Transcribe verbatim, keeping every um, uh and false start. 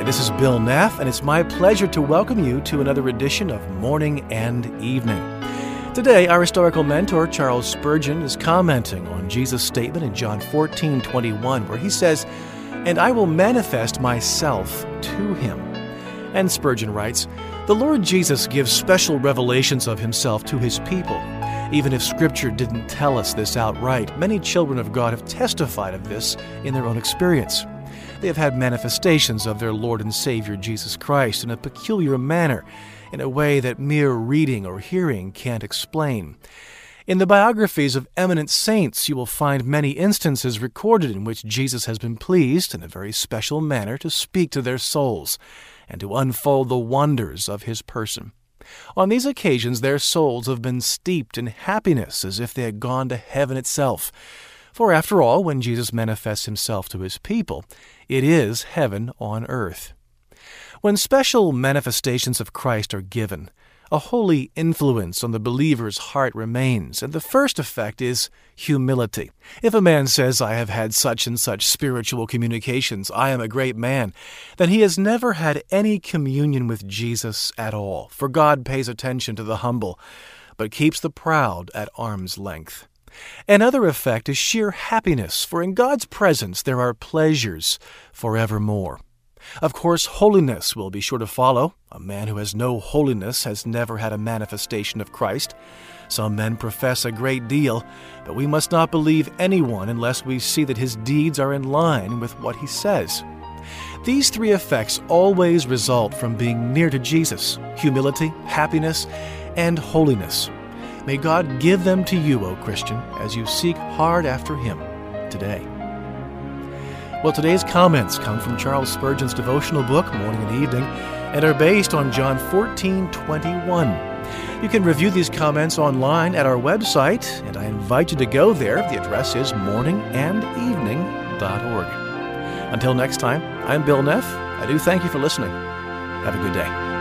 this is Bill Neff, and it's my pleasure to welcome you to another edition of Morning and Evening. Today, our historical mentor, Charles Spurgeon, is commenting on Jesus' statement in John fourteen twenty-one, where he says, "And I will manifest myself to him." And Spurgeon writes, "The Lord Jesus gives special revelations of himself to his people. Even if Scripture didn't tell us this outright, many children of God have testified of this in their own experience. They have had manifestations of their Lord and Savior Jesus Christ in a peculiar manner, in a way that mere reading or hearing can't explain. In the biographies of eminent saints, you will find many instances recorded in which Jesus has been pleased in a very special manner to speak to their souls and to unfold the wonders of his person. On these occasions, their souls have been steeped in happiness as if they had gone to heaven itself. For after all, when Jesus manifests himself to his people, it is heaven on earth. When special manifestations of Christ are given, a holy influence on the believer's heart remains, and the first effect is humility. If a man says, "I have had such and such spiritual communications, I am a great man," then he has never had any communion with Jesus at all, for God pays attention to the humble, but keeps the proud at arm's length. Another effect is sheer happiness, for in God's presence there are pleasures forevermore. Of course, holiness will be sure to follow. A man who has no holiness has never had a manifestation of Christ. Some men profess a great deal, but we must not believe anyone unless we see that his deeds are in line with what he says. These three effects always result from being near to Jesus: humility, happiness, and holiness. May God give them to you, O Christian, as you seek hard after him today. Well, today's comments come from Charles Spurgeon's devotional book, Morning and Evening, and are based on John fourteen twenty-one. You can review these comments online at our website, and I invite you to go there. The address is morning and evening dot org. Until next time, I'm Bill Neff. I do thank you for listening. Have a good day.